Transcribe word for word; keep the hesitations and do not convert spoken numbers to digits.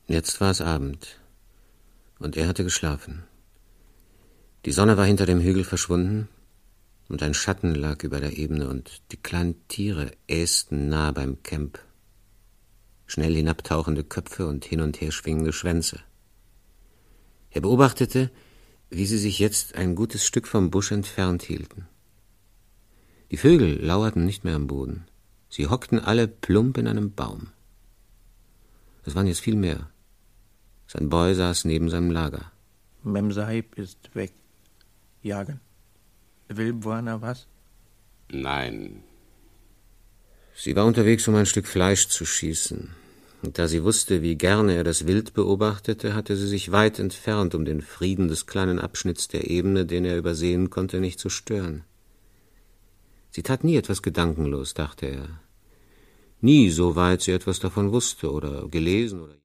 Jetzt war es Abend, und er hatte geschlafen. Die Sonne war hinter dem Hügel verschwunden, und ein Schatten lag über der Ebene, und die kleinen Tiere ästen nah beim Camp. Schnell hinabtauchende Köpfe und hin und her schwingende Schwänze. Er beobachtete, wie sie sich jetzt ein gutes Stück vom Busch entfernt hielten. Die Vögel lauerten nicht mehr am Boden. Sie hockten alle plump in einem Baum. Es waren jetzt viel mehr. Sein Boy saß neben seinem Lager. Memsahib ist weg. Jagen. Will Bwana was? Nein. Sie war unterwegs, um ein Stück Fleisch zu schießen. Und da sie wusste, wie gerne er das Wild beobachtete, hatte sie sich weit entfernt, um den Frieden des kleinen Abschnitts der Ebene, den er übersehen konnte, nicht zu stören. Sie tat nie etwas gedankenlos, dachte er. Nie, soweit sie etwas davon wusste oder gelesen oder